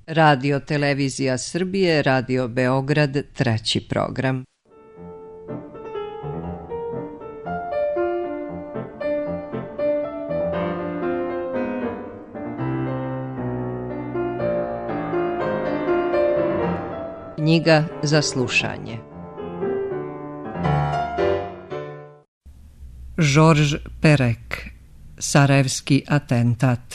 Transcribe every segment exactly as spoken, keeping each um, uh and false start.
Radio Televizija Srbije, Radio Beograd, treći program. Knjiga za slušanje. Georges Perec, Sarajevski atentat.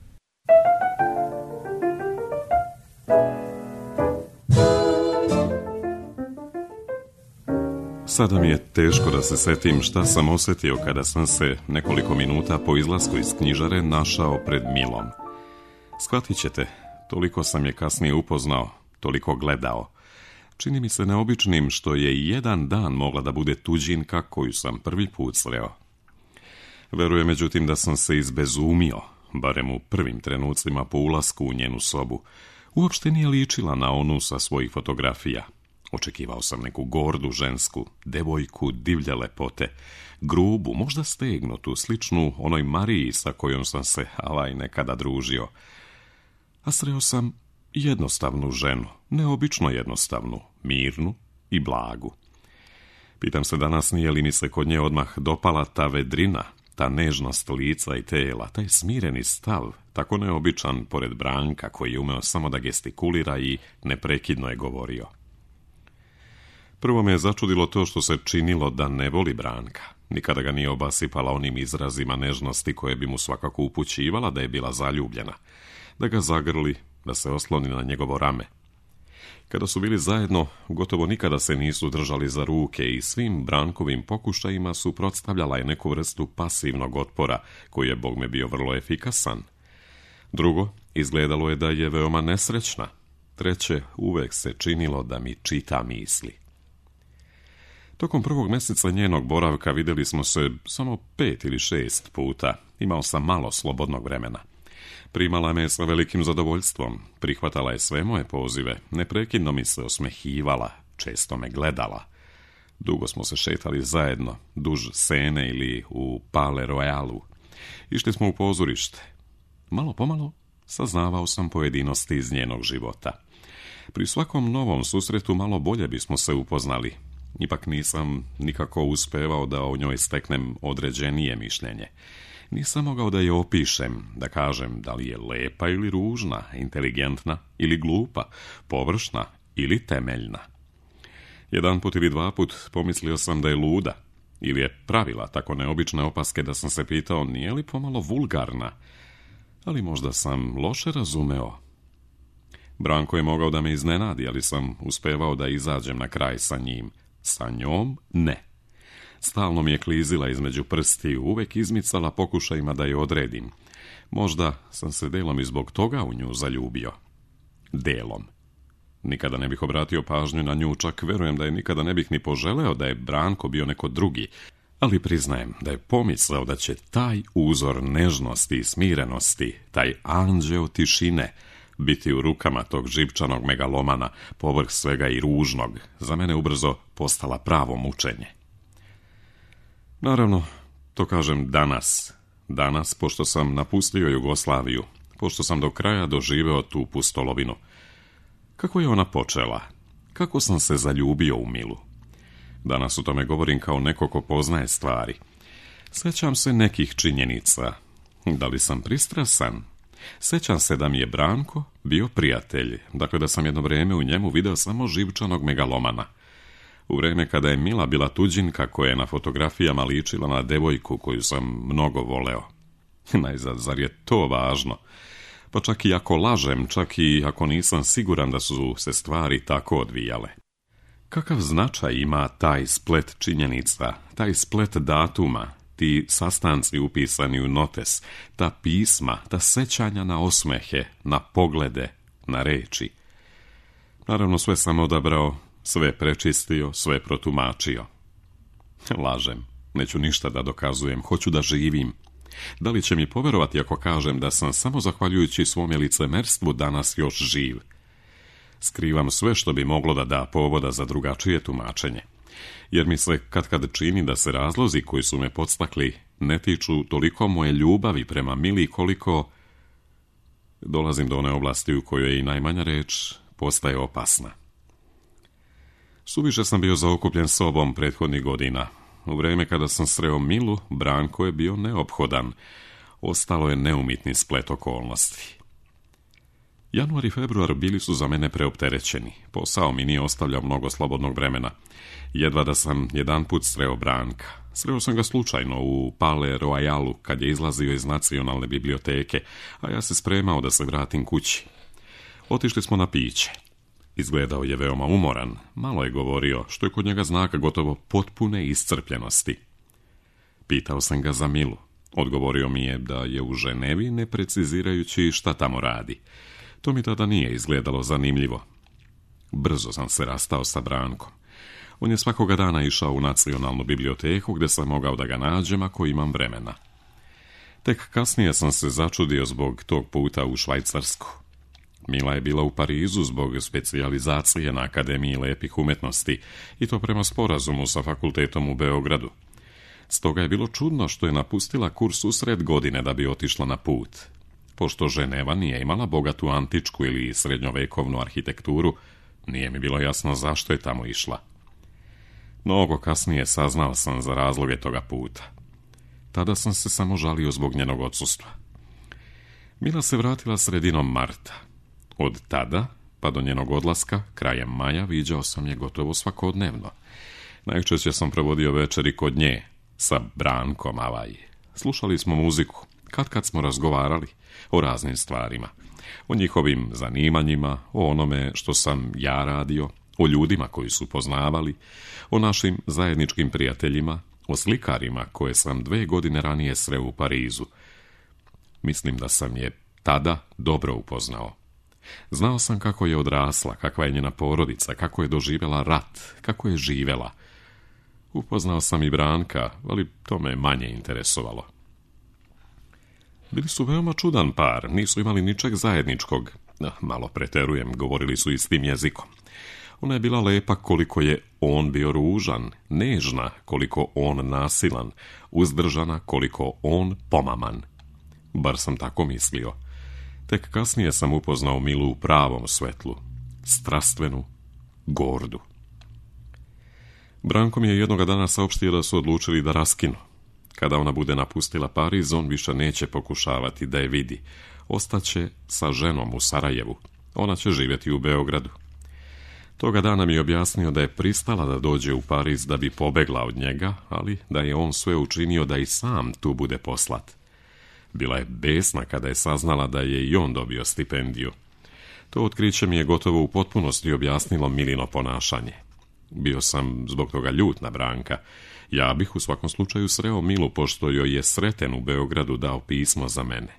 Sada mi je teško da se setim šta sam osjetio kada sam se nekoliko minuta po izlasku iz knjižare našao pred Milom. Shvatit ćete, toliko sam je kasnije upoznao, toliko gledao. Čini mi se neobičnim što je i jedan dan mogla da bude tuđinka koju sam prvi put sreo. Verujem međutim da sam se izbezumio, barem u prvim trenucima po ulasku u njenu sobu. Uopšte nije ličila na onu sa svojih fotografija. Očekivao sam neku gordu žensku, devojku divlje lepote, grubu, možda stegnutu, sličnu onoj Mariji sa kojom sam se avaj nekada družio. A sreo sam jednostavnu ženu, neobično jednostavnu, mirnu i blagu. Pitam se danas nije li mi se kod nje odmah dopala ta vedrina, ta nežnost lica i tela, taj smireni stav, tako neobičan pored Branka koji je umeo samo da gestikulira i neprekidno je govorio. Prvo me je začudilo to što se činilo da ne voli Branka. Nikada ga nije obasipala onim izrazima nežnosti koje bi mu svakako upućivala da je bila zaljubljena, da ga zagrli, da se osloni na njegovo rame. Kada su bili zajedno, gotovo nikada se nisu držali za ruke i svim Brankovim pokušajima suprotstavljala je neku vrstu pasivnog otpora, koji je bogme bio vrlo efikasan. Drugo, izgledalo je da je veoma nesrećna. Treće, uvek se činilo da mi čita misli. Tokom prvog mjeseca njenog boravka vidjeli smo se samo pet ili šest puta. Imao sam malo slobodnog vremena. Primala me sa velikim zadovoljstvom, prihvatala je sve moje pozive, neprekidno mi se osmehivala, često me gledala. Dugo smo se šetali zajedno, duž Sene ili u Palais Royalu. Išli smo u pozorište. Malo pomalo saznavao sam pojedinosti iz njenog života. Pri svakom novom susretu malo bolje bismo se upoznali. Ipak nisam nikako uspevao da o njoj steknem određenije mišljenje. Nisam mogao da je opišem, da kažem da li je lepa ili ružna, inteligentna ili glupa, površna ili temeljna. Jedan put ili dva put pomislio sam da je luda, ili je pravila tako neobične opaske da sam se pitao nije li pomalo vulgarna, ali možda sam loše razumeo. Branko je mogao da me iznenadi, ali sam uspevao da izađem na kraj sa njim. Sa njom ne. Stalno mi je klizila između prsti i uvek izmicala pokušajima da je odredim. Možda sam se delom i zbog toga u nju zaljubio. Delom. Nikada ne bih obratio pažnju na nju, čak verujem da je nikada ne bih ni poželeo da je Branko bio neko drugi, ali priznajem da je pomislio da će taj uzor nežnosti i smirenosti, taj anđeo tišine, biti u rukama tog živčanog megalomana, povrh svega i ružnog, za mene ubrzo postala pravo mučenje. Naravno, to kažem danas. Danas, pošto sam napustio Jugoslaviju, pošto sam do kraja doživeo tu pustolovinu. Kako je ona počela? Kako sam se zaljubio u Milu? Danas o tome govorim kao neko ko poznaje stvari. Sećam se nekih činjenica. Da li sam pristrasan? Sećam se da mi je Branko bio prijatelj, dakle da sam jedno vrijeme u njemu video samo živčanog megalomana. U vrijeme kada je Mila bila tuđinka koja je na fotografijama ličila na devojku koju sam mnogo voleo. Najzad, zar je to važno? Pa čak i ako lažem, čak i ako nisam siguran da su se stvari tako odvijale. Kakav značaj ima taj splet činjenica, taj splet datuma, ti sastanci upisani u notes, ta pisma, ta sećanja na osmehe, na poglede, na reči? Naravno, sve sam odabrao, sve prečistio, sve protumačio. Lažem, neću ništa da dokazujem, hoću da živim. Da li će mi poverovati ako kažem da sam samo zahvaljujući svome licemerstvu danas još živ? Skrivam sve što bi moglo da da povoda za drugačije tumačenje. Jer mi se katkad čini da se razlozi koji su me podstakli ne tiču toliko moje ljubavi prema Mili koliko... dolazim do one oblasti u kojoj i najmanja reč postaje opasna. Suviše sam bio zaokupljen sobom prethodnih godina. U vrijeme kada sam sreo Milu, Branko je bio neophodan. Ostalo je neumitni splet okolnosti. Januar i februar bili su za mene preopterećeni. Posao mi nije ostavljao mnogo slobodnog vremena. Jedva da sam jedan put sreo Branka. Sreo sam ga slučajno u Palais Royalu kad je izlazio iz nacionalne biblioteke, a ja se spremao da se vratim kući. Otišli smo na piće. Izgledao je veoma umoran, malo je govorio, što je kod njega znaka gotovo potpune iscrpljenosti. Pitao sam ga za Milu. Odgovorio mi je da je u Ženevi, ne precizirajući šta tamo radi. To mi tada nije izgledalo zanimljivo. Brzo sam se rastao sa Brankom. On je svakoga dana išao u nacionalnu biblioteku gdje sam mogao da ga nađem ako imam vremena. Tek kasnije sam se začudio zbog tog puta u Švajcarsku. Mila je bila u Parizu zbog specijalizacije na Akademiji lepih umetnosti i to prema sporazumu sa fakultetom u Beogradu. Stoga je bilo čudno što je napustila kurs usred godine da bi otišla na put. Pošto Ženeva nije imala bogatu antičku ili srednjovekovnu arhitekturu, nije mi bilo jasno zašto je tamo išla. Mnogo kasnije saznao sam za razloge toga puta. Tada sam se samo žalio zbog njenog odsustva. Mila se vratila sredinom marta. Od tada, pa do njenog odlaska, krajem maja, viđao sam je gotovo svakodnevno. Najčešće sam provodio večeri kod nje, sa Brankom avaj. Slušali smo muziku, kad kad smo razgovarali o raznim stvarima. O njihovim zanimanjima, o onome što sam ja radio, o ljudima koji su poznavali, o našim zajedničkim prijateljima, o slikarima koje sam dve godine ranije sreo u Parizu. Mislim da sam je tada dobro upoznao. Znao sam kako je odrasla, kakva je njena porodica, kako je doživjela rat, kako je živjela. Upoznao sam i Branka, ali to me manje interesovalo. Bili su veoma čudan par, nisu imali ničeg zajedničkog. Malo preterujem, govorili su istim jezikom. Ona je bila lepa koliko je on bio ružan, nežna koliko on nasilan, uzdržana koliko on pomaman. Bar sam tako mislio. Tek kasnije sam upoznao Milu u pravom svetlu, strastvenu, gordu. Branko mi je jednoga dana saopštio da su odlučili da raskinu. Kada ona bude napustila Pariz, on više neće pokušavati da je vidi. Ostaće sa ženom u Sarajevu. Ona će živjeti u Beogradu. Toga dana mi je objasnio da je pristala da dođe u Pariz da bi pobegla od njega, ali da je on sve učinio da i sam tu bude poslat. Bila je besna kada je saznala da je i on dobio stipendiju. To otkriće mi je gotovo u potpunosti objasnilo Milino ponašanje. Bio sam zbog toga ljut na Branka. Ja bih u svakom slučaju sreo Milu, pošto joj je Sreten u Beogradu dao pismo za mene.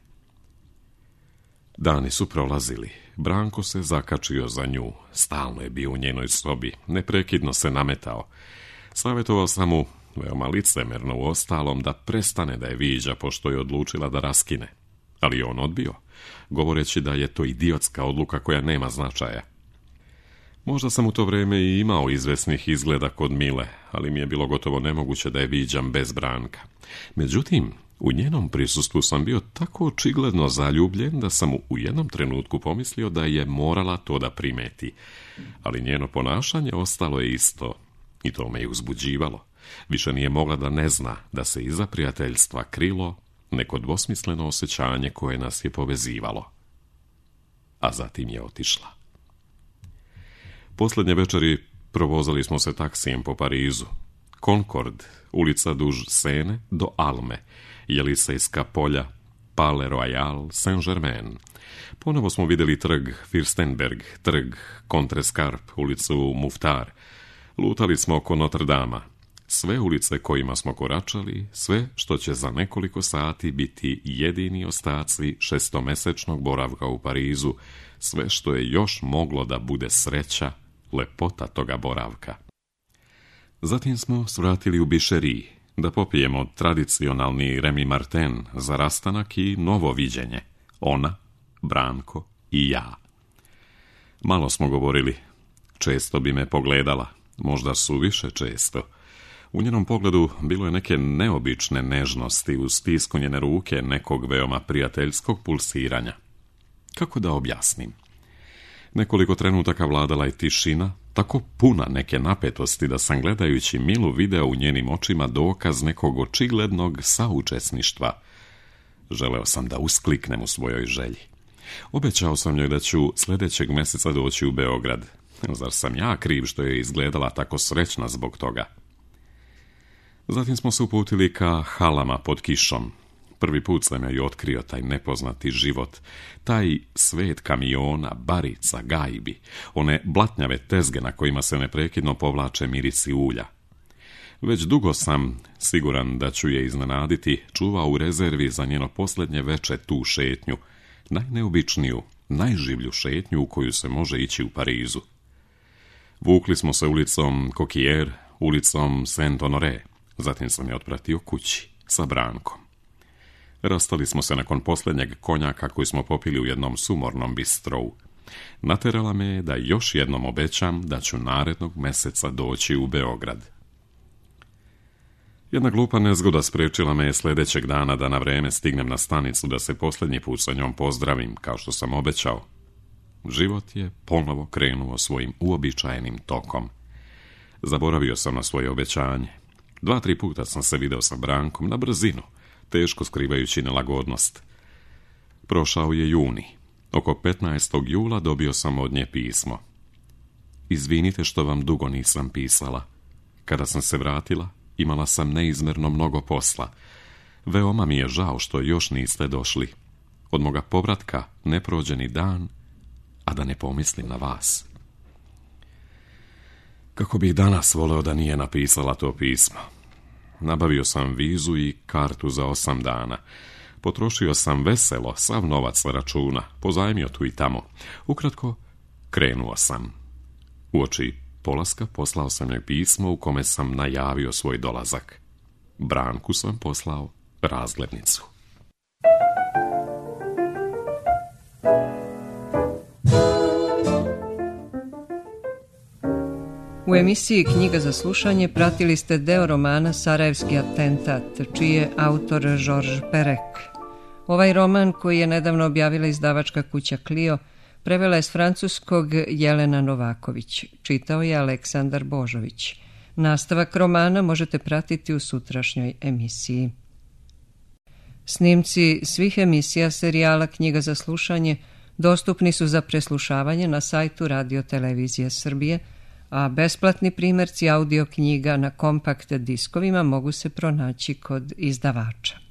Dani su prolazili. Branko se zakačio za nju. Stalno je bio u njenoj sobi. Neprekidno se nametao. Savjetovao sam mu, veoma licemerno u ostalom, da prestane da je viđa, pošto je odlučila da raskine. Ali on odbio, govoreći da je to idiotska odluka koja nema značaja. Možda sam u to vrijeme i imao izvesnih izgleda kod Mile, ali mi je bilo gotovo nemoguće da je viđam bez Branka. Međutim, u njenom prisustvu sam bio tako očigledno zaljubljen da sam u jednom trenutku pomislio da je morala to da primeti. Ali njeno ponašanje ostalo je isto i to me je uzbuđivalo. Više nije mogla da ne zna da se iza prijateljstva krilo neko dvosmisleno osjećanje koje nas je povezivalo. A zatim je otišla. Posljednje večeri provozali smo se taksijem po Parizu. Concord, ulica duž Sene do Alme, Jelisejska polja, Palais Royal, Saint-Germain. Ponovo smo vidjeli trg Fürstenberg, trg Contrescarpe, ulicu Mouffetard. Lutali smo oko Notre Dama. Sve ulice kojima smo koračali, sve što će za nekoliko sati biti jedini ostaci šestomesečnog boravka u Parizu, sve što je još moglo da bude sreća, lepota toga boravka. Zatim smo svratili u Bišeriji, da popijemo tradicionalni Remy Martin za rastanak i novo viđenje. Ona, Branko i ja. Malo smo govorili. Često bi me pogledala, možda suviše često. U njenom pogledu bilo je neke neobične nežnosti uz stisku njene ruke, nekog veoma prijateljskog pulsiranja. Kako da objasnim? Nekoliko trenutaka vladala je tišina, tako puna neke napetosti da sam gledajući Milu video u njenim očima dokaz nekog očiglednog saučesništva. Želeo sam da uskliknem u svojoj želji. Obećao sam joj da ću sljedećeg mjeseca doći u Beograd. Zar sam ja kriv što je izgledala tako srećna zbog toga? Zatim smo se uputili ka halama pod kišom. Prvi put sam joj otkrio taj nepoznati život, taj svet kamiona, barica, gajbi, one blatnjave tezge na kojima se neprekidno povlače mirisi ulja. Već dugo sam, siguran da ću je iznenaditi, čuvao u rezervi za njeno posljednje veče tu šetnju, najneobičniju, najživlju šetnju u koju se može ići u Parizu. Vukli smo se ulicom Coquillier, ulicom Saint-Honoré, zatim sam je otpratio kući sa Brankom. Rastali smo se nakon posljednjeg konjaka koji smo popili u jednom sumornom bistrovu. Naterala me je da još jednom obećam da ću narednog mjeseca doći u Beograd. Jedna glupa nezgoda spriječila me je sljedećeg dana da na vrijeme stignem na stanicu da se posljednji put sa njom pozdravim, kao što sam obećao. Život je ponovo krenuo svojim uobičajenim tokom. Zaboravio sam na svoje obećanje. Dva, tri puta sam se video sa Brankom na brzinu, teško skrivajući nelagodnost. Prošao je juni. Oko petnaestog jula dobio sam od nje pismo. Izvinite što vam dugo nisam pisala. Kada sam se vratila, imala sam neizmjerno mnogo posla. Veoma mi je žao što još niste došli. Od moga povratka ne prođe ni dan, a da ne pomislim na vas. Kako bih danas voleo da nije napisala to pismo. Nabavio sam vizu i kartu za osam dana. Potrošio sam veselo sav novac sa računa, pozajmio tu i tamo. Ukratko, krenuo sam. Uoči polaska poslao sam joj pismo u kome sam najavio svoj dolazak. Branku sam poslao razglednicu. U emisiji Knjiga za slušanje pratili ste deo romana Sarajevski atentat, čiji je autor Georges Perec. Ovaj roman, koji je nedavno objavila izdavačka kuća Clio, prevela je s francuskog Jelena Novaković. Čitao je Aleksandar Božović. Nastavak romana možete pratiti u sutrašnjoj emisiji. Snimci svih emisija serijala Knjiga za slušanje dostupni su za preslušavanje na sajtu Radio Televizije Srbije, a besplatni primjerci audio knjiga na kompakt diskovima mogu se pronaći kod izdavača.